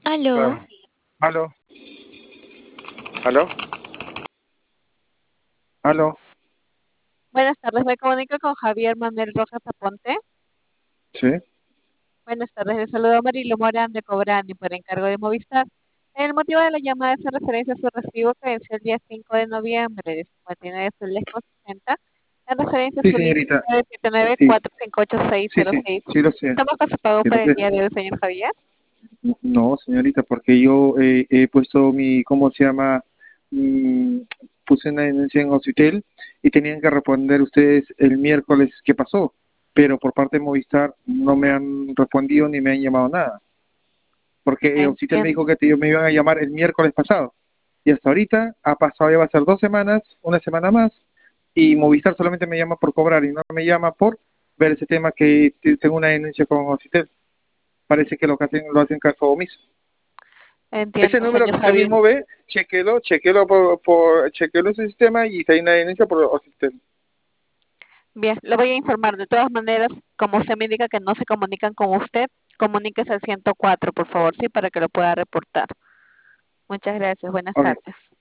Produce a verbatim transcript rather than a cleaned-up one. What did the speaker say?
Aló, Claro. ¿Aló? ¿Aló? ¿Aló? Buenas tardes, me comunico con Javier Manuel Rojas Aponte. Sí, Buenas tardes, le saludo a Marilo Morán de Cobrani por encargo de Movistar. El motivo de la llamada es en referencia a su recibo que venció el día cinco de noviembre de cincuenta y nueve soles con sesenta, en referencia a sí, su línea señorita. de siete nueve Sí, cuatro cinco ocho seis sí, cero sí, seis. sí lo sé, Estamos con su pago sí lo para el sé. día de hoy, señor Javier. No, señorita, porque yo eh, he puesto mi, ¿cómo se llama? Mm, puse una denuncia en Hospital y tenían que responder ustedes el miércoles qué pasó, pero por parte de Movistar no me han respondido ni me han llamado nada, porque Hospital me dijo Entiendo, que ellos me iban a llamar el miércoles pasado y hasta ahorita ha pasado, ya va a ser dos semanas, una semana más, y Movistar solamente me llama por cobrar y no me llama por ver ese tema que t- tengo una denuncia con Ocitel. Parece que lo que hacen lo hacen caso omiso. Ese entiendo, número que señor usted Javier. mismo ve, chequelo, chequelo por, por chequelo ese sistema y si hay una denuncia por Ocitel. Bien, le voy a informar. De todas maneras, como usted me indica que no se comunican con usted, comuníquese al ciento cuatro, por favor, sí, para que lo pueda reportar. Muchas gracias. Buenas Ok, tardes.